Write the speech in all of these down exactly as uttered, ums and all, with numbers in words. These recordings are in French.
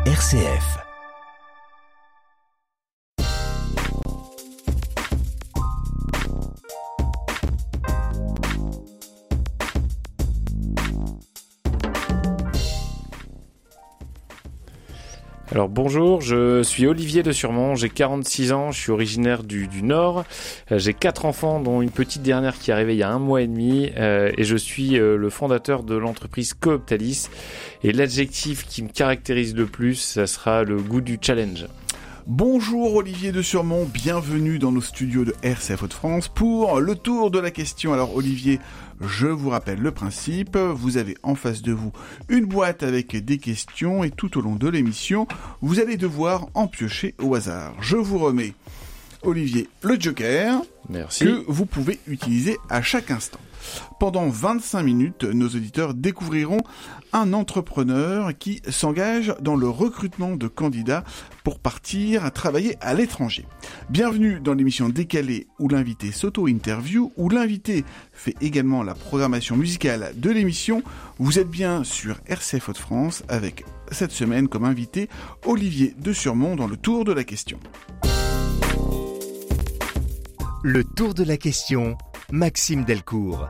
R C F. Alors bonjour, je suis Olivier de Surmont, j'ai quarante-six ans, je suis originaire du, du Nord, euh, j'ai quatre enfants dont une petite dernière qui est arrivée il y a un mois et demi euh, et je suis euh, le fondateur de l'entreprise Cooptalis et l'adjectif qui me caractérise le plus, ça sera le goût du challenge. Bonjour Olivier de Surmont, bienvenue dans nos studios de R C F Hauts-de-France pour le tour de la question. Alors Olivier, je vous rappelle le principe, vous avez en face de vous une boîte avec des questions et tout au long de l'émission, vous allez devoir en piocher au hasard. Je vous remets, Olivier, le joker. Merci. Que vous pouvez utiliser à chaque instant. Pendant vingt-cinq minutes, nos auditeurs découvriront un entrepreneur qui s'engage dans le recrutement de candidats pour partir à travailler à l'étranger. Bienvenue dans l'émission Décalée où l'invité s'auto-interview, où l'invité fait également la programmation musicale de l'émission. Vous êtes bien sur R C F Hauts-de-France avec cette semaine comme invité Olivier de Surmont dans le tour de la question. Le tour de la question, Maxime Delcourt.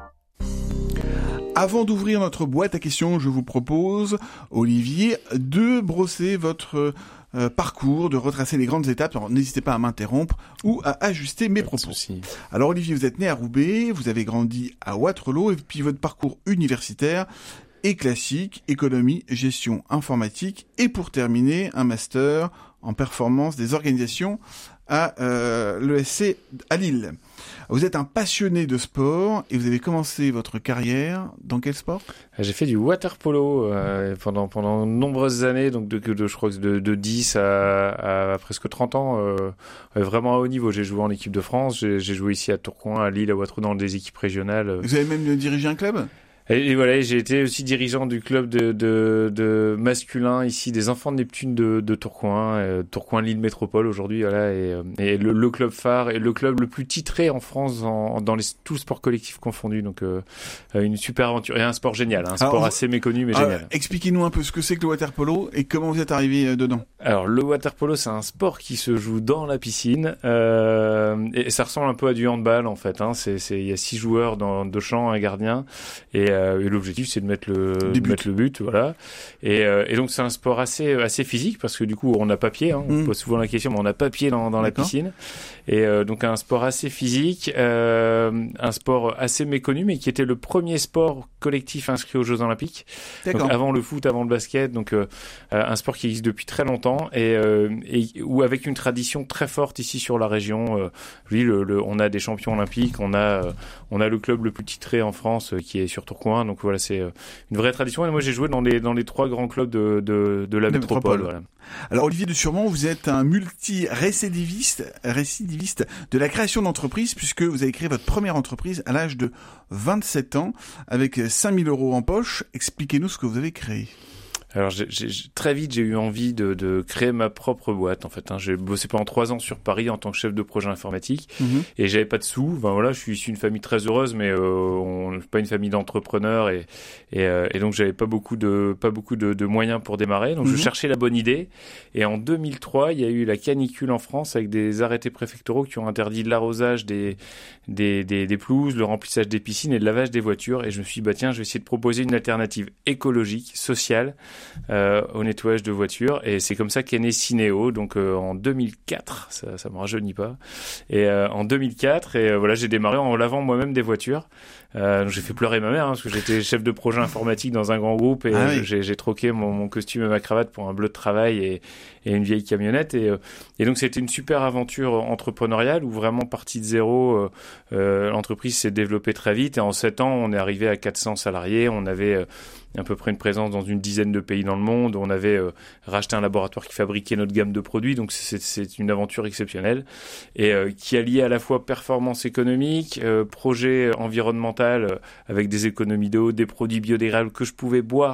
Avant d'ouvrir notre boîte à questions, je vous propose, Olivier, de brosser votre euh, parcours, de retracer les grandes étapes. Alors, n'hésitez pas à m'interrompre ou à ajuster mes propos. Alors Olivier, vous êtes né à Roubaix, vous avez grandi à Wattrelos et puis votre parcours universitaire est classique, économie, gestion informatique et pour terminer, un master en performance des organisations à euh, l'E S C à Lille. Vous êtes un passionné de sport et vous avez commencé votre carrière dans quel sport ? J'ai fait du water polo euh, pendant pendant de nombreuses années, donc de, de je crois que de, de dix à, à presque trente ans, euh, vraiment à haut niveau. J'ai joué en équipe de France, j'ai, j'ai joué ici à Tourcoing, à Lille, à Wattrelos dans des équipes régionales. Vous avez même dirigé un club ? Et, et voilà, j'ai été aussi dirigeant du club de, de, de masculin ici, des enfants de Neptune de, de Tourcoing, euh, Tourcoing Lille Métropole aujourd'hui, voilà, et, et le, le club phare et le club le plus titré en France en, dans les tous sports collectifs confondus. Donc euh, une super aventure et un sport génial, un sport alors, assez méconnu mais alors, génial. Expliquez-nous un peu ce que c'est que le water polo et comment vous êtes arrivé dedans. Alors le water polo, c'est un sport qui se joue dans la piscine euh, et ça ressemble un peu à du handball en fait. Hein. C'est, c'est, il y a six joueurs dans deux champs, un gardien et Euh, et l'objectif c'est de mettre le de mettre le but, voilà. Et, euh, et donc c'est un sport assez assez physique parce que du coup on a pas pied, hein, on mmh. pose souvent la question, mais on a pas pied dans dans D'accord. la piscine. Et euh, donc un sport assez physique, euh, un sport assez méconnu, mais qui était le premier sport collectif inscrit aux Jeux Olympiques. D'accord. Donc avant le foot, avant le basket, donc euh, un sport qui existe depuis très longtemps et, euh, et où avec une tradition très forte ici sur la région. Euh, oui, le, le, on a des champions olympiques, on a euh, on a le club le plus titré en France euh, qui est sur Tourcoing. Donc voilà, c'est une vraie tradition. Et moi, j'ai joué dans les dans les trois grands clubs de de, de la de métropole. métropole. Voilà. Alors Olivier de Surmont, vous êtes un multi-récidiviste, récidiviste de la création d'entreprise puisque vous avez créé votre première entreprise à l'âge de vingt-sept ans avec cinq mille euros en poche. Expliquez-nous ce que vous avez créé. Alors j'ai, j'ai, très vite j'ai eu envie de, de créer ma propre boîte en fait. Hein. J'ai bossé pendant trois ans sur Paris en tant que chef de projet informatique mmh. et j'avais pas de sous. Enfin voilà, je suis issu d'une famille très heureuse, mais euh, on n'est pas une famille d'entrepreneurs et et, euh, et donc j'avais pas beaucoup de pas beaucoup de, de moyens pour démarrer. Donc mmh. je cherchais la bonne idée. Et en deux mille trois, il y a eu la canicule en France avec des arrêtés préfectoraux qui ont interdit l'arrosage des des des, des pelouses, le remplissage des piscines et le lavage des voitures. Et je me suis dit bah tiens, je vais essayer de proposer une alternative écologique, sociale. Euh, au nettoyage de voitures et c'est comme ça qu'est né Cinéo donc euh, en deux mille quatre, ça, ça me rajeunit pas et euh, en deux mille quatre et euh, voilà j'ai démarré en lavant moi-même des voitures. Euh, donc j'ai fait pleurer ma mère hein, parce que j'étais chef de projet informatique dans un grand groupe et ah oui. j'ai, j'ai troqué mon, mon costume et ma cravate pour un bleu de travail et, et une vieille camionnette et, euh, et donc c'était une super aventure entrepreneuriale où vraiment parti de zéro euh, euh, l'entreprise s'est développée très vite et en sept ans on est arrivé à quatre cents salariés, on avait euh, à peu près une présence dans une dizaine de pays dans le monde. On avait euh, racheté un laboratoire qui fabriquait notre gamme de produits, donc c'est, c'est une aventure exceptionnelle et euh, qui alliait à la fois performance économique, euh, projet environnemental euh, avec des économies d'eau, des produits biodégradables que je pouvais boire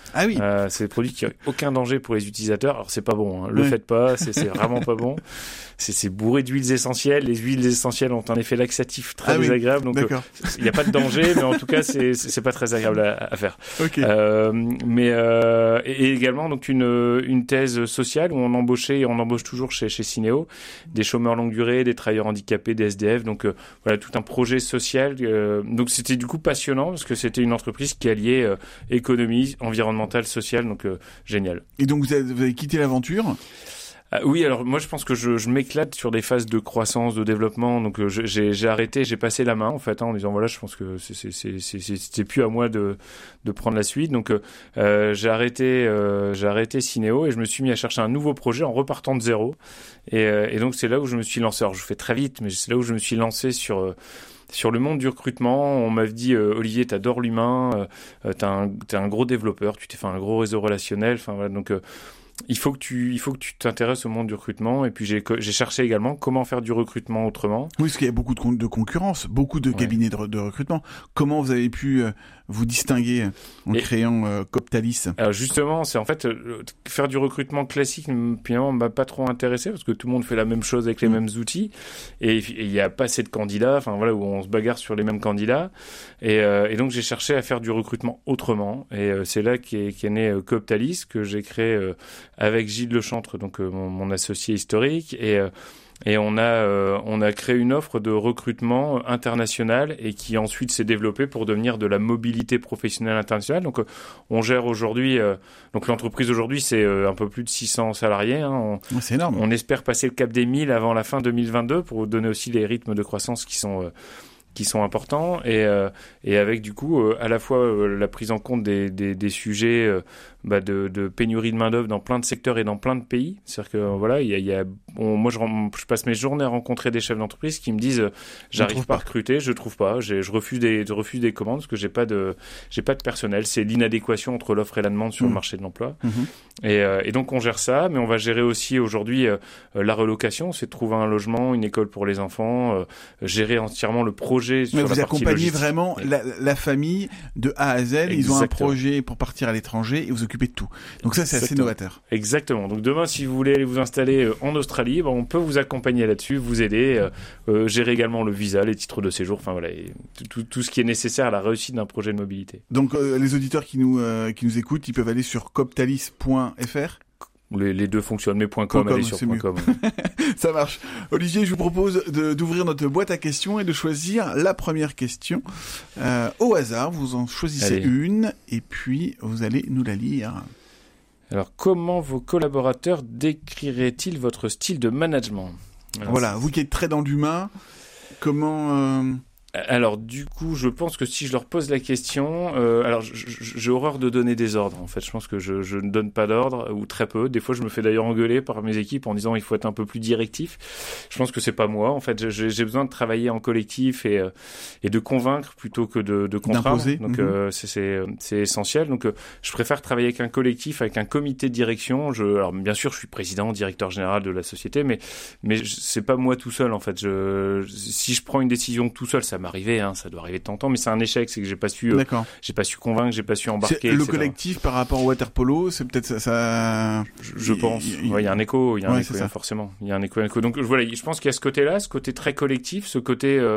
Ah oui. Euh, c'est des produits qui n'ont aucun danger pour les utilisateurs. Alors c'est pas bon, hein. Le ouais. faites pas, c'est, c'est vraiment pas bon. C'est, c'est bourré d'huiles essentielles. Les huiles essentielles ont un effet laxatif très ah désagréable. Oui. Donc il n'y a pas de danger, mais en tout cas c'est, c'est, c'est pas très agréable à, à faire. Okay. Euh, mais euh, et également donc une une thèse sociale où on embauchait et on embauche toujours chez chez Syneo des chômeurs longue durée, des travailleurs handicapés, des S D F. Donc euh, voilà tout un projet social. Euh, donc c'était du coup passionnant parce que c'était une entreprise qui alliait euh, économie, environnementale, sociale. Donc euh, génial. Et donc vous avez, vous avez quitté l'aventure? Ah, oui, alors moi je pense que je, je m'éclate sur des phases de croissance, de développement, donc euh, j'ai, j'ai arrêté, j'ai passé la main en fait hein, en disant voilà, je pense que c'est, c'est, c'est, c'est, c'était plus à moi de, de prendre la suite, donc euh, j'ai arrêté, euh, j'ai arrêté Syneo et je me suis mis à chercher un nouveau projet en repartant de zéro, et, euh, et donc c'est là où je me suis lancé. Alors je fais très vite, mais c'est là où je me suis lancé sur euh, sur le monde du recrutement. On m'a dit euh, Olivier, t'adores l'humain, euh, t'es un, t'es un gros développeur, tu t'es fait un gros réseau relationnel, enfin voilà donc. Euh, Il faut que tu, il faut que tu t'intéresses au monde du recrutement. Et puis j'ai, j'ai cherché également comment faire du recrutement autrement. Oui, parce qu'il y a beaucoup de, con- de concurrence, beaucoup de ouais. cabinets de, de recrutement. Comment vous avez pu euh, vous distinguer en et, créant euh, Coptalis? Alors justement, c'est en fait euh, faire du recrutement classique. Finalement, m'a pas trop intéressé parce que tout le monde fait la même chose avec les mmh. mêmes outils. Et il y a pas assez de candidats. Enfin voilà, où on se bagarre sur les mêmes candidats. Et, euh, et donc j'ai cherché à faire du recrutement autrement. Et euh, c'est là qu'est, qu'est né euh, Coptalis, que j'ai créé. Euh, avec Gilles Lechantre, donc euh, mon, mon associé historique, et euh, et on a euh, on a créé une offre de recrutement international et qui ensuite s'est développée pour devenir de la mobilité professionnelle internationale. Donc euh, on gère aujourd'hui euh, donc l'entreprise aujourd'hui c'est euh, un peu plus de six cents salariés. Hein. On, ouais, c'est énorme. On espère passer le cap des mille avant la fin deux mille vingt-deux pour vous donner aussi les rythmes de croissance qui sont euh, qui sont importants et euh, et avec du coup euh, à la fois euh, la prise en compte des des, des sujets euh, bah de, de pénurie de main d'œuvre dans plein de secteurs et dans plein de pays. C'est-à-dire que voilà, il y a, il y a on, moi je, je passe mes journées à rencontrer des chefs d'entreprise qui me disent euh, j'arrive pas à recruter, je trouve pas, j'ai, je refuse des je refuse des commandes parce que j'ai pas de j'ai pas de personnel. C'est l'inadéquation entre l'offre et la demande sur mmh. le marché de l'emploi. Mmh. Et, euh, et donc on gère ça, mais on va gérer aussi aujourd'hui euh, la relocation, c'est de trouver un logement, une école pour les enfants, euh, gérer entièrement le projet sur mais la vous partie accompagnez logistique. Vraiment la, la famille de A à Z. Exactement. Ils ont un projet pour partir à l'étranger et vous occupez de tout. Donc ça, c'est Exactement. Assez novateur. Exactement. Donc demain, si vous voulez aller vous installer en Australie, ben, on peut vous accompagner là-dessus, vous aider, euh, euh, gérer également le visa, les titres de séjour, enfin voilà, et tout, tout ce qui est nécessaire à la réussite d'un projet de mobilité. Donc euh, les auditeurs qui nous euh, qui nous écoutent, ils peuvent aller sur coptalis point f r. Les, les deux fonctionnent, mais point .com, allez sur point .com. Ça marche. Olivier, je vous propose de, d'ouvrir notre boîte à questions et de choisir la première question euh, au hasard. Vous en choisissez allez. une et puis vous allez nous la lire. Alors, comment vos collaborateurs décriraient-ils votre style de management ? Alors, voilà, c'est... vous qui êtes très dans l'humain, comment... Euh... Alors du coup, je pense que si je leur pose la question, euh, alors j'ai horreur de donner des ordres. En fait, je pense que je, je ne donne pas d'ordre ou très peu. Des fois, je me fais d'ailleurs engueuler par mes équipes en disant il faut être un peu plus directif. Je pense que c'est pas moi. En fait, j'ai, j'ai besoin de travailler en collectif et et de convaincre plutôt que de, de contraindre. D'imposer. Donc mmh. euh, c'est, c'est c'est essentiel. Donc euh, je préfère travailler avec un collectif, avec un comité de direction. Je, alors bien sûr, je suis président, directeur général de la société, mais mais c'est pas moi tout seul. En fait, je si je prends une décision tout seul, ça m'arriver, hein, ça doit arriver de temps en temps, mais c'est un échec, c'est que j'ai pas su, euh, j'ai pas su convaincre, j'ai pas su embarquer. C'est le et cetera. Collectif par rapport au water polo, c'est peut-être ça. ça... Je, je il, pense. Il ouais, y a un écho, il y a un ouais, écho, forcément. Il y a un écho, un écho. Donc voilà, je pense qu'il y a ce côté-là, ce côté très collectif, ce côté euh,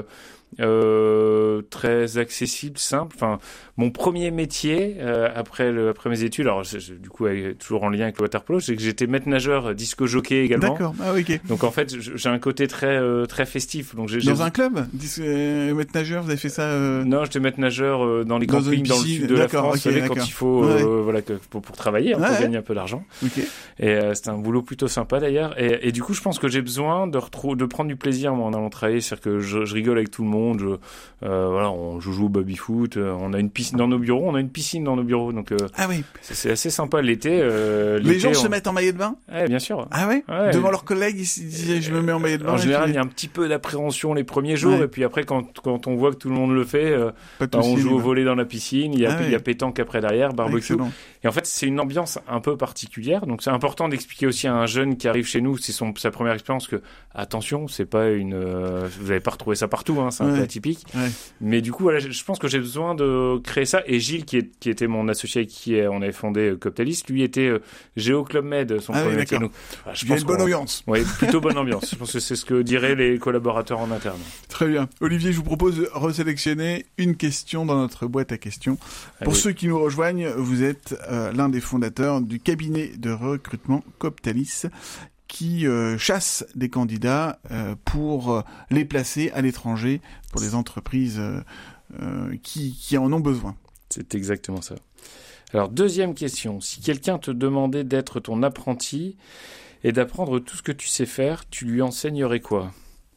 euh, très accessible, simple. Enfin, mon premier métier euh, après le, après mes études, alors je, je, du coup avec, toujours en lien avec le water polo, c'est que j'étais maître nageur, disco jockey également. D'accord. Ah oui, ok. Donc en fait, j'ai un côté très euh, très festif. Donc j'ai, dans j'ai... un club, Dis, euh, maître nageur, vous avez fait ça euh... Non, j'étais maître nageur euh, dans les campings dans, dans le sud de d'accord, la France, okay, savez, quand il faut euh, ouais. voilà que, pour, pour travailler, hein, ouais, pour ouais. gagner un peu d'argent. Okay. Et euh, c'était un boulot plutôt sympa d'ailleurs. Et, et du coup, je pense que j'ai besoin de retrouver, de prendre du plaisir moi en allant travailler, c'est-à-dire que je, je rigole avec tout le monde. Je, euh, voilà, on je joue au baby foot. Euh, on a une piscine dans nos bureaux. On a une piscine dans nos bureaux, donc euh, ah oui, c'est, c'est assez sympa l'été. Euh, Les l'été, gens on... se mettent en maillot de bain. Ouais, bien sûr. Ah ouais, ouais devant ouais. leurs collègues, ils se disent je me mets en maillot de bain. En général, puis... il y a un petit peu d'appréhension les premiers jours, ouais. et puis après, quand quand on voit que tout le monde le fait, euh, bah, on joue au volley dans la piscine. Il y a ah, il y a ouais. pétanque après derrière, barbecue. Excellent. Et en fait, c'est une ambiance un peu particulière. Donc, c'est important d'expliquer aussi à un jeune qui arrive chez nous, c'est son sa première expérience, que attention, c'est pas une, euh, vous n'allez pas retrouver ça partout. Hein, c'est un ouais. peu atypique. Ouais. Mais du coup, voilà, je pense que j'ai besoin de créer ça. Et Gilles, qui, est, qui était mon associé avec qui on avait fondé Coptalis, lui était euh, Géo Club Med, son ah premier oui, métier. d'accord. Donc, voilà, je Il y a pense une bonne qu'on... ambiance. Oui, plutôt bonne ambiance. Je pense que c'est ce que diraient les collaborateurs en interne. Très bien. Olivier, je vous propose de resélectionner une question dans notre boîte à questions. Pour Allez. ceux qui nous rejoignent, vous êtes euh, l'un des fondateurs du cabinet de recrutement Coptalis, qui euh, chasse des candidats euh, pour euh, les placer à l'étranger pour les entreprises euh, euh, qui, qui en ont besoin. C'est exactement ça. Alors, deuxième question. Si quelqu'un te demandait d'être ton apprenti et d'apprendre tout ce que tu sais faire, tu lui enseignerais quoi ?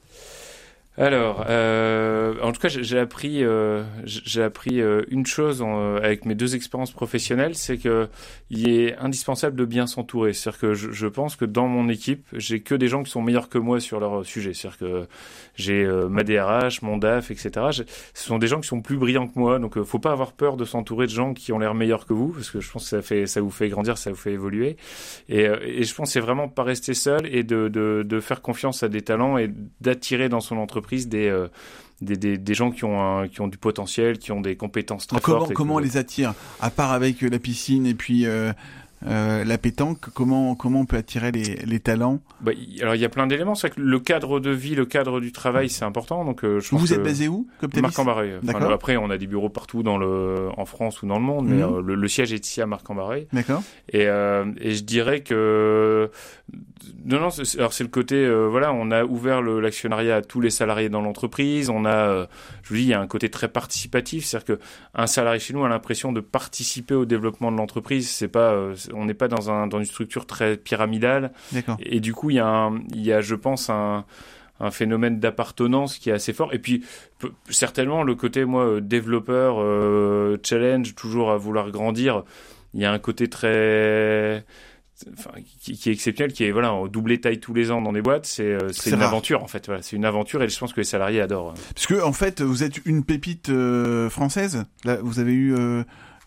Alors, euh, en tout cas, j'ai appris, euh, j'ai appris euh, une chose en, avec mes deux expériences professionnelles, c'est que il est indispensable de bien s'entourer. C'est-à-dire que je, je pense que dans mon équipe, j'ai que des gens qui sont meilleurs que moi sur leur sujet. C'est-à-dire que j'ai euh, ma D R H, mon D A F, et cetera. J'ai, ce sont des gens qui sont plus brillants que moi, donc euh, faut pas avoir peur de s'entourer de gens qui ont l'air meilleurs que vous, parce que je pense que ça fait, ça vous fait grandir, ça vous fait évoluer. Et, euh, et je pense que c'est vraiment pas rester seul et de, de, de faire confiance à des talents et d'attirer dans son entreprise des, euh, des, des, des gens qui ont, un, qui ont du potentiel, qui ont des compétences très Alors, comment, fortes. Comment que... on les attire ? À part avec la piscine et puis euh, euh, la pétanque, comment, comment on peut attirer les, les talents ? Bah, y, alors, il y a plein d'éléments. C'est vrai que le cadre de vie, le cadre du travail, c'est important. Donc, euh, je pense Vous que... êtes basé où, Coptalis ? Marc-en-Barœul. Enfin, D'accord. après, on a des bureaux partout dans le, en France ou dans le monde, mais Mmh. euh, le, le siège est ici à Marc-en-Barœul. D'accord. Et, euh, et je dirais que non, non. C'est, alors c'est le côté, euh, voilà, on a ouvert le, l'actionnariat à tous les salariés dans l'entreprise. On a, euh, je vous dis, il y a un côté très participatif, c'est-à-dire que un salarié chez nous a l'impression de participer au développement de l'entreprise. C'est pas, euh, on n'est pas dans un dans une structure très pyramidale. D'accord. Et, et du coup, il y a, un, il y a, je pense, un un phénomène d'appartenance qui est assez fort. Et puis, p- certainement, le côté, moi, développeur, euh, challenge, toujours à vouloir grandir, il y a un côté très... Enfin, qui, qui est exceptionnel, qui est, voilà, doubler taille tous les ans dans des boîtes, c'est, c'est, c'est une rare. aventure, en fait. Voilà, c'est une aventure et je pense que les salariés adorent. Parce que, en fait, vous êtes une pépite euh, française. Là, vous avez eu... Euh...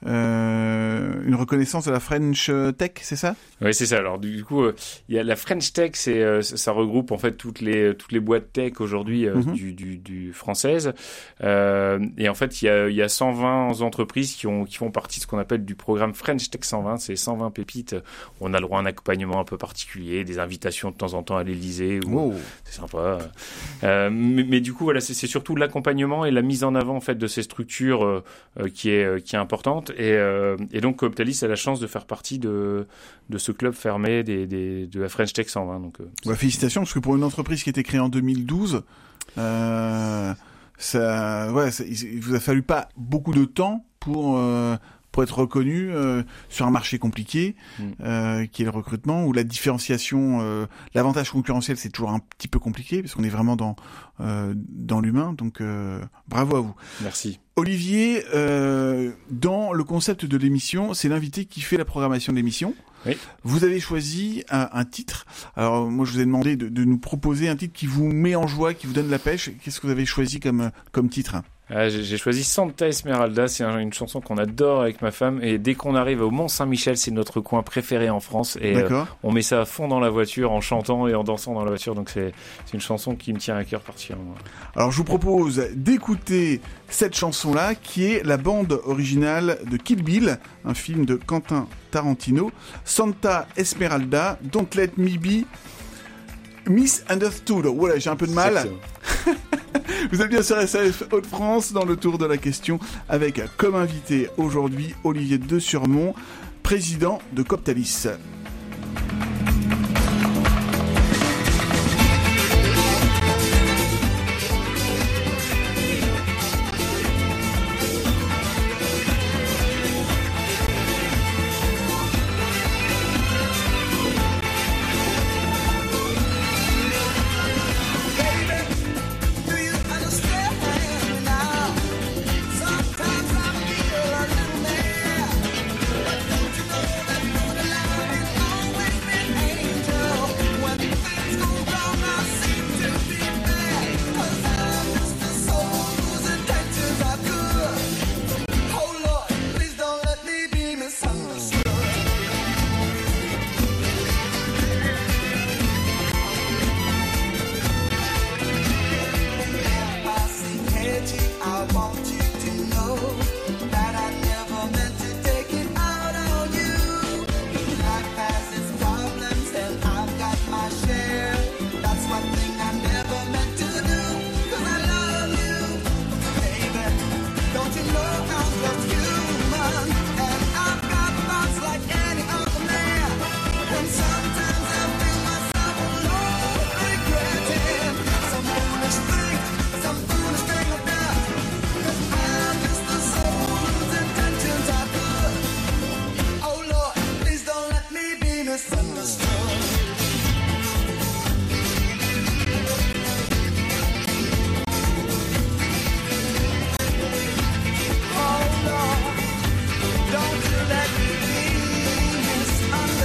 Euh, une reconnaissance de la French Tech, c'est ça ? Oui, c'est ça. Alors du coup, euh, il y a la French Tech, c'est euh, ça regroupe en fait toutes les toutes les boîtes tech aujourd'hui euh, mm-hmm. du, du du françaises. Euh, et en fait, il y a il y a cent vingt entreprises qui ont qui font partie de ce qu'on appelle du programme French Tech cent vingt. C'est cent vingt pépites. On a le droit à un accompagnement un peu particulier, des invitations de temps en temps à l'Élysée. Ou, oh. C'est sympa. Euh, mais, mais du coup, voilà, c'est, c'est surtout l'accompagnement et la mise en avant en fait de ces structures euh, qui est euh, qui est importante. Et, euh, et donc, Coptalis a la chance de faire partie de, de ce club fermé des, des, de la French Tech cent vingt. Donc, euh, bah, félicitations, parce que pour une entreprise qui a été créée en deux mille douze, euh, ça, ouais, ça, il vous a fallu pas beaucoup de temps pour... Euh, pour être reconnu euh, sur un marché compliqué, mmh. euh, qui est le recrutement, où la différenciation, euh, l'avantage concurrentiel, c'est toujours un petit peu compliqué, parce qu'on est vraiment dans euh, dans l'humain. Donc, euh, bravo à vous. Merci. Olivier, euh, dans le concept de l'émission, c'est l'invité qui fait la programmation de l'émission. Oui. Vous avez choisi un, un titre. Alors, moi, je vous ai demandé de, de nous proposer un titre qui vous met en joie, qui vous donne la pêche. Qu'est-ce que vous avez choisi comme comme titre ? Ah, j'ai, j'ai choisi Santa Esmeralda, c'est un, une chanson qu'on adore avec ma femme, et dès qu'on arrive au Mont-Saint-Michel, c'est notre coin préféré en France, et euh, on met ça à fond dans la voiture en chantant et en dansant dans la voiture, donc c'est, c'est une chanson qui me tient à cœur particulièrement. Alors je vous propose d'écouter cette chanson-là, qui est la bande originale de Kill Bill, un film de Quentin Tarantino, Santa Esmeralda, Don't Let Me Be Misunderstood. Voilà, j'ai un peu de mal. Vous êtes bien sur S A F Hauts-de-France dans le tour de la question avec comme invité aujourd'hui Olivier de Surmont, président de Coptalis. Sometimes I feel a little mad, but don't you know that you're the light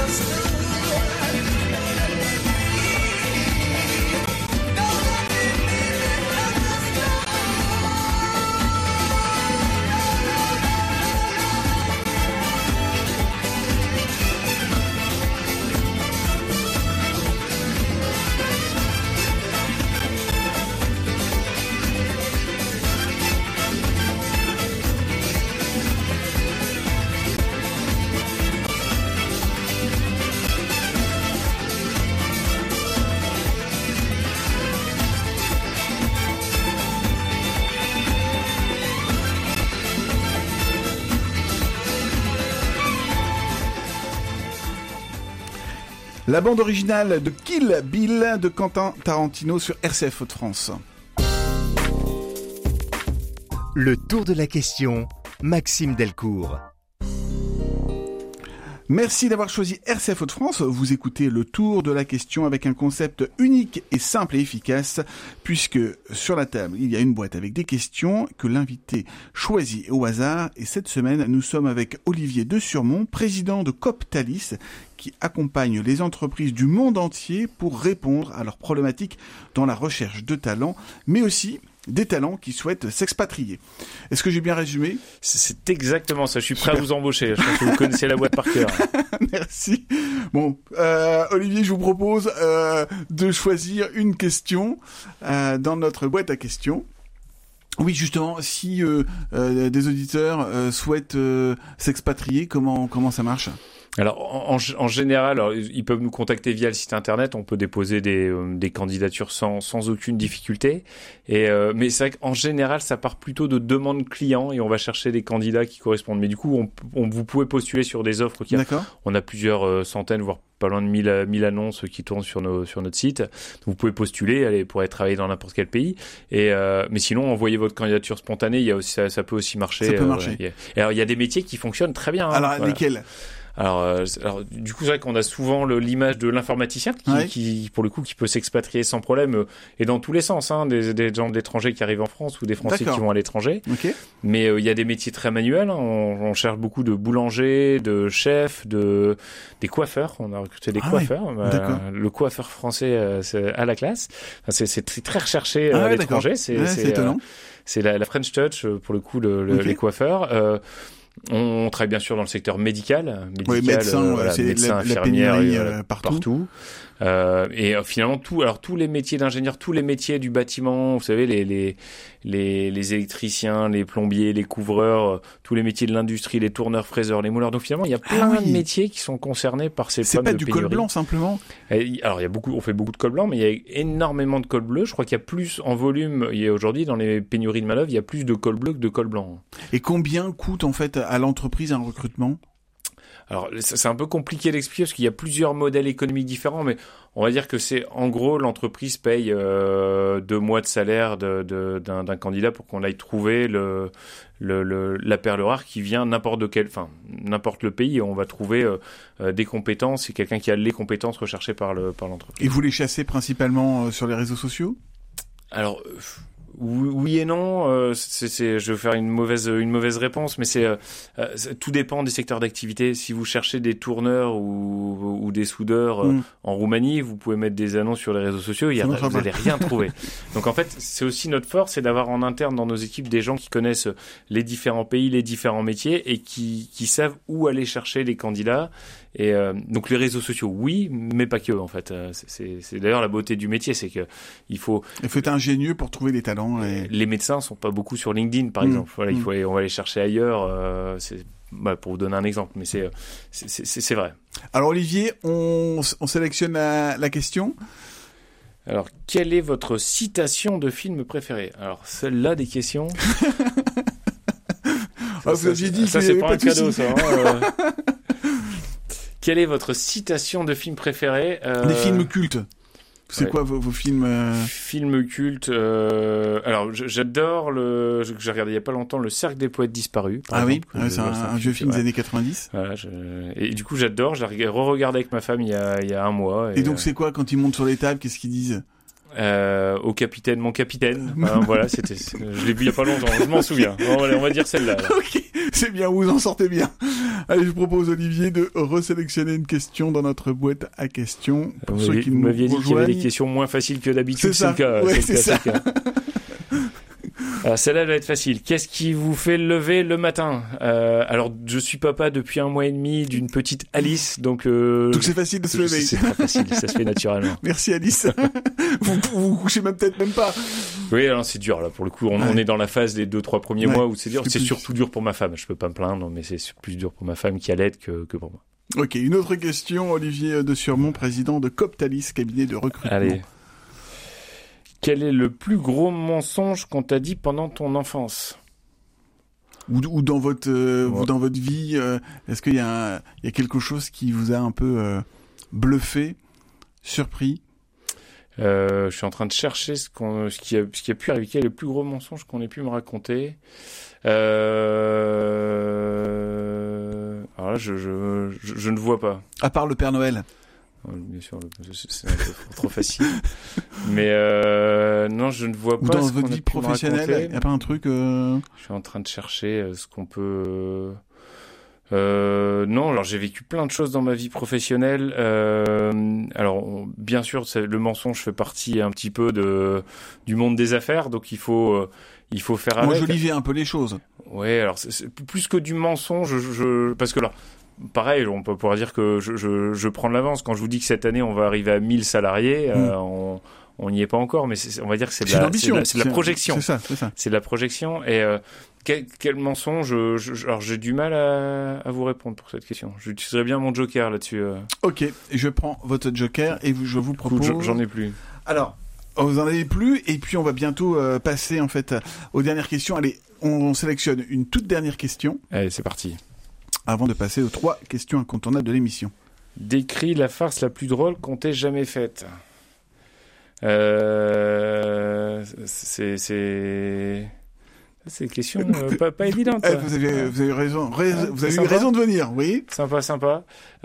La bande originale de Kill Bill de Quentin Tarantino sur R C F Hauts-de-France. Le tour de la question, Maxime Delcourt. Merci d'avoir choisi R C F Hauts-de-France. Vous écoutez le tour de la question avec un concept unique et simple et efficace, puisque sur la table, il y a une boîte avec des questions que l'invité choisit au hasard. Et cette semaine, nous sommes avec Olivier de Surmont, président de Coptalis, qui accompagne les entreprises du monde entier pour répondre à leurs problématiques dans la recherche de talents, mais aussi des talents qui souhaitent s'expatrier. Est-ce que j'ai bien résumé ? C'est exactement ça. Je suis prêt Super. à vous embaucher. Je pense que vous connaissez la boîte par cœur. Merci. Bon, euh, Olivier, je vous propose euh, de choisir une question euh, dans notre boîte à questions. Oui, justement, si euh, euh, des auditeurs euh, souhaitent euh, s'expatrier, comment comment ça marche ? Alors, en, en général, alors, ils peuvent nous contacter via le site internet. On peut déposer des, euh, des candidatures sans, sans aucune difficulté. Et, euh, mais c'est vrai qu'en général, ça part plutôt de demandes clients et on va chercher des candidats qui correspondent. Mais du coup, on, on, vous pouvez postuler sur des offres. Qui a, D'accord. On a plusieurs euh, centaines, voire pas loin de mille, mille annonces qui tournent sur, nos, sur notre site. Donc, vous pouvez postuler, aller pour aller travailler dans n'importe quel pays. Et, euh, mais sinon, envoyez votre candidature spontanée. Il y a aussi, ça, ça peut aussi marcher. Ça peut euh, marcher. Ouais. Et alors, il y a des métiers qui fonctionnent très bien. Hein, alors, voilà. lesquels ? Alors, euh, alors, du coup, c'est vrai qu'on a souvent le, l'image de l'informaticien qui, ouais. qui, pour le coup, qui peut s'expatrier sans problème euh, et dans tous les sens, hein, des, des gens de l'étranger qui arrivent en France ou des Français D'accord. qui vont à l'étranger. Okay. Mais il euh, y a des métiers très manuels. Hein. On, on cherche beaucoup de boulangers, de chefs, de des coiffeurs. On a recruté des ah coiffeurs. Ouais. Euh, le coiffeur français, euh, c'est à la classe. Enfin, c'est, c'est très, très recherché euh, ah ouais, à l'étranger. C'est, ouais, c'est, c'est étonnant. Euh, c'est la, la French Touch pour le coup, le, le, okay. les coiffeurs. Euh, On travaille bien sûr dans le secteur médical, médical, oui, médecin, euh, voilà, c'est médecin, la, infirmière, la pénurie, euh, partout. partout. Euh, et euh, finalement tout, alors tous les métiers d'ingénieur, tous les métiers du bâtiment, vous savez les les les, les électriciens, les plombiers, les couvreurs, euh, tous les métiers de l'industrie, les tourneurs, fraiseurs, les mouleurs. Donc finalement il y a plein ah oui. de métiers qui sont concernés par ces c'est problèmes de pénurie. C'est pas du col blanc simplement. Et, alors il y a beaucoup, on fait beaucoup de col blanc, mais il y a énormément de col bleu. Je crois qu'il y a plus en volume. Il y a aujourd'hui dans les pénuries de main d'œuvre, il y a plus de col bleu que de col blanc. Et combien coûte en fait à l'entreprise un recrutement ? Alors, c'est un peu compliqué d'expliquer parce qu'il y a plusieurs modèles économiques différents, mais on va dire que c'est, en gros, l'entreprise paye euh, deux mois de salaire de, de, d'un, d'un candidat pour qu'on aille trouver le, le, le, la perle rare qui vient n'importe de quel, enfin, n'importe le pays. On va trouver euh, des compétences. C'est quelqu'un qui a les compétences recherchées par, le, par l'entreprise. Et vous les chassez principalement euh, sur les réseaux sociaux ? Alors... Euh, Oui et non, euh, c'est, c'est, je vais faire une mauvaise, une mauvaise réponse, mais c'est, euh, c'est tout dépend des secteurs d'activité. Si vous cherchez des tourneurs ou, ou des soudeurs euh, mm. en Roumanie, vous pouvez mettre des annonces sur les réseaux sociaux, y a, vous n'allez rien trouver. Donc en fait, c'est aussi notre force, c'est d'avoir en interne dans nos équipes des gens qui connaissent les différents pays, les différents métiers et qui, qui savent où aller chercher les candidats. Et euh, donc les réseaux sociaux, oui, mais pas que en fait. C'est, c'est, c'est d'ailleurs la beauté du métier, c'est que il faut. Il faut être ingénieux pour trouver des talents. Et... Les médecins sont pas beaucoup sur LinkedIn, par mmh. exemple. Voilà, mmh. il faut, aller, on va les chercher ailleurs. Euh, c'est bah, pour vous donner un exemple, mais c'est c'est, c'est, c'est vrai. Alors Olivier, on, on sélectionne la, la question. Alors, quelle est votre citation de film préférée ? Alors, celle-là des questions. Ah, vous aviez dit ça, que c'est pas un cadeau, souci. ça. Hein, euh... Quelle est votre citation de film préférée ? euh... Des films cultes. C'est ouais. quoi vos, vos films euh... Films cultes. Euh... Alors, j'adore le. J'ai regardé il y a pas longtemps le Cercle des poètes disparus. Ah exemple, oui, ouais, c'est un, un vieux film ouais. des années quatre-vingt-dix. Voilà, je... Et du coup, j'adore. Je l'ai re-regardé avec ma femme il y a il y a un mois. Et, et donc, euh... c'est quoi quand ils montent sur les tables ? Qu'est-ce qu'ils disent ? Euh, au capitaine, mon capitaine. Enfin, voilà, c'était. Je l'ai vu il y a pas longtemps. Je m'en souviens. On va, on va dire celle-là. Là. Ok, c'est bien. Vous en sortez bien. Allez, je propose, Olivier, de resélectionner une question dans notre boîte à questions. Pour vous ceux qui nous m'aviez dit qu'il y avait rejoignent. des questions moins faciles que d'habitude, C'est ça. c'est le cas. Ouais, c'est le c'est cas, ça. c'est le cas. Alors celle-là va être facile. Qu'est-ce qui vous fait lever le matin ? euh, Alors je suis papa depuis un mois et demi d'une petite Alice, donc euh, Donc c'est facile de se je- lever. C'est très facile, ça se fait naturellement. Merci Alice. vous, vous vous couchez même peut-être même pas. Oui, alors c'est dur là pour le coup. On, Ouais. on est dans la phase des deux trois premiers Ouais. mois où c'est dur. C'est C'est plus- surtout dur pour ma femme. Je peux pas me plaindre, mais c'est plus dur pour ma femme qui allait que que pour moi. Ok, une autre question, Olivier de Surmont, président de Coptalis, cabinet de recrutement. Allez. Quel est le plus gros mensonge qu'on t'a dit pendant ton enfance ? Ou, ou dans votre euh, Ouais. ou dans votre vie, euh, est-ce qu'il y a un- il y a quelque chose qui vous a un peu euh, bluffé, surpris? Euh, je suis en train de chercher ce, qu'on, ce, qui a, ce qui a pu arriver. Quel est le plus gros mensonge qu'on ait pu me raconter ? euh... Alors là, je, je, je, je ne vois pas. À part le Père Noël. Euh, Bien sûr, le- c'est c'est un peu trop facile. Mais euh, non, je ne vois Ou pas dans ce qu'on votre a vie pu me professionnelle, raconter. il n'y a pas un truc... euh, Je suis en train de chercher euh, ce qu'on peut... euh, Euh, non, alors j'ai vécu plein de choses dans ma vie professionnelle. Euh, alors on- bien sûr, c'est- le mensonge fait partie un petit peu de du monde des affaires, donc il faut euh, il faut faire avec. enjoliver un peu les choses. Ouais, alors c'est, c'est plus que du mensonge, je, je parce que là, pareil, on peut pouvoir dire que je, je, je prends de l'avance quand je vous dis que cette année on va arriver à mille salariés. Mm. Euh, on on n'y est pas encore, mais c'est, on va dire que c'est de C'est la, l'ambition. c'est de la, c'est de la projection. C'est ça, c'est ça. C'est de la projection. Et euh, quel, quel mensonge je, je- Alors, j'ai du mal à, à vous répondre pour cette question. J'utiliserais bien mon joker là-dessus. euh. Ok, je prends votre joker et vous- je vous Du coup, propose... je- j'en ai plus. Alors, vous en avez plus, et puis on va bientôt euh, passer en fait aux dernières questions. Allez, on, on sélectionne une toute dernière question Allez, c'est parti. avant de passer aux trois questions incontournables de l'émission. Décris la farce la plus drôle qu'on t'ait jamais faite. Euh, c'est, c'est, c'est une question euh, pas, pas évidente. Eh, vous, avez, vous avez raison, rais- Ouais, vous c'est avez eu sympa. raison de venir, oui. Sympa, sympa.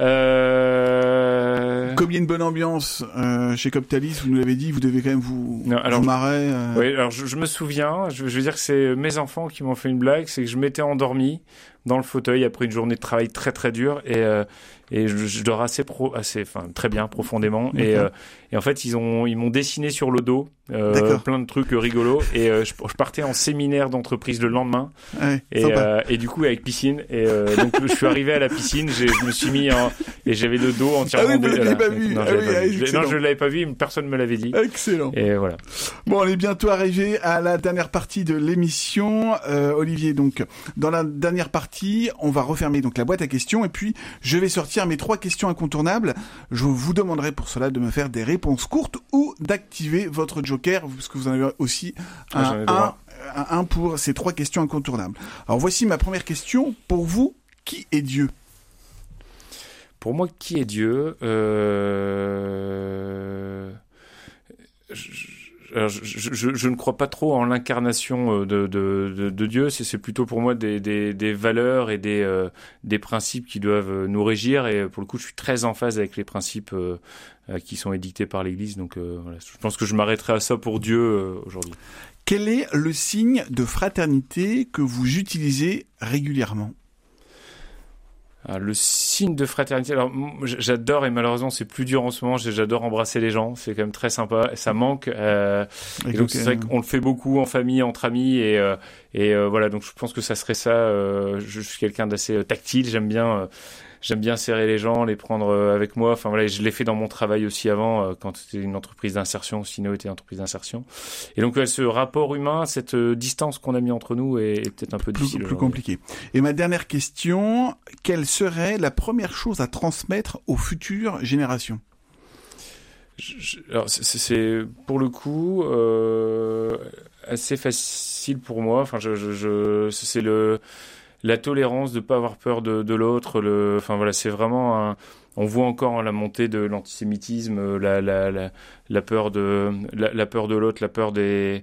Euh... Comme il y a une bonne ambiance euh, chez Coptalis, vous nous l'avez dit, vous devez quand même vous, Non, alors, vous marrer. euh, Oui, alors je, je me souviens, je, je veux dire que c'est mes enfants qui m'ont fait une blague, c'est que je m'étais endormi dans le fauteuil après une journée de travail très très dure et euh, et je, je dors assez pro, assez, enfin très bien profondément et D'accord. euh, et en fait ils ont ils m'ont dessiné sur le dos euh, D'accord. plein de trucs rigolos et euh, je, je partais en séminaire d'entreprise le lendemain ouais, et sympa. euh, et du coup avec piscine et euh, donc je suis arrivé à la piscine, j'ai, je me suis mis en, et j'avais le dos entièrement Ah oui, vous dé- l'aviez voilà. pas vu. Non, Ah j'avais oui, pas ah, vu. Je l'ai- excellent. non, je l'avais pas vu, personne me l'avait dit Excellent. et voilà. Bon, on est bientôt arrivé à la dernière partie de l'émission. Euh, Olivier, donc, dans la dernière partie, on va refermer donc la boîte à questions et puis je vais sortir mes trois questions incontournables. Je vous demanderai pour cela de me faire des réponses courtes ou d'activer votre joker, parce que vous en avez aussi Ah, j'en ai un, droit. un, un- un pour ces trois questions incontournables. Alors voici ma première question. Pour vous, qui est Dieu ? Pour moi, qui est Dieu euh... je, alors, je, je, je ne crois pas trop en l'incarnation de, de, de, de Dieu. C'est, c'est plutôt pour moi des, des, des valeurs et des, euh, des principes qui doivent nous régir. Et pour le coup, je suis très en phase avec les principes euh, qui sont édictés par l'Église. Donc, euh, voilà. Je pense que je m'arrêterai à ça pour Dieu euh, aujourd'hui. Quel est le signe de fraternité que vous utilisez régulièrement ? Ah, le signe de fraternité. Alors, m- j'adore et malheureusement c'est plus dur en ce moment. J'adore embrasser les gens. C'est quand même très sympa. Ça manque. Euh, et donc c'est vrai qu'on le fait beaucoup en famille, entre amis et euh, et euh, voilà. Donc je pense que ça serait ça. Euh, je suis quelqu'un d'assez euh, tactile. J'aime bien. Euh, J'aime bien serrer les gens, les prendre euh, avec moi. Enfin voilà, je l'ai fait dans mon travail aussi avant, euh, quand c'était une entreprise d'insertion. Sino était une entreprise d'insertion. Et donc ouais, ce rapport humain, cette euh, distance qu'on a mis entre nous est, est peut-être un peu plus, difficile. plus compliqué. Et ma dernière question, quelle serait la première chose à transmettre aux futures générations ? Je, je, alors c'est, c'est pour le coup euh, assez facile pour moi. Enfin, je, je, je c'est le la tolérance, de pas avoir peur de, de l'autre. Le, enfin voilà, c'est vraiment un. On voit encore la montée de l'antisémitisme, la la la, la peur de la, la peur de l'autre, la peur des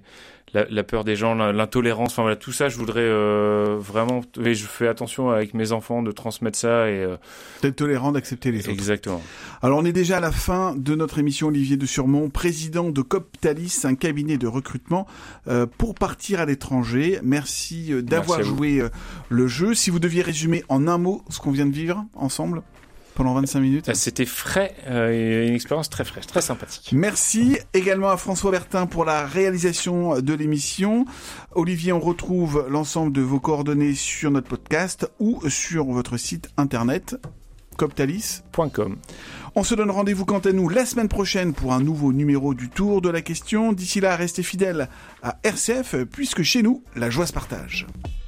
la, la peur des gens, l'intolérance, enfin voilà, tout ça, je voudrais euh, vraiment, et je fais attention avec mes enfants de transmettre ça et euh... d'être tolérant, d'accepter les autres. Exactement. Alors on est déjà à la fin de notre émission. Olivier de Surmont, président de Coptalis, un cabinet de recrutement euh, pour partir à l'étranger. Merci euh, d'avoir Merci joué euh, le jeu. Si vous deviez résumer en un mot ce qu'on vient de vivre ensemble pendant vingt-cinq minutes. C'était frais, euh, une expérience très fraîche, très sympathique. Merci également à François Bertin pour la réalisation de l'émission. Olivier, on retrouve l'ensemble de vos coordonnées sur notre podcast ou sur votre site internet coptalis point com. On se donne rendez-vous quant à nous la semaine prochaine pour un nouveau numéro du Tour de la question. D'ici là, restez fidèles à R C F puisque chez nous, la joie se partage.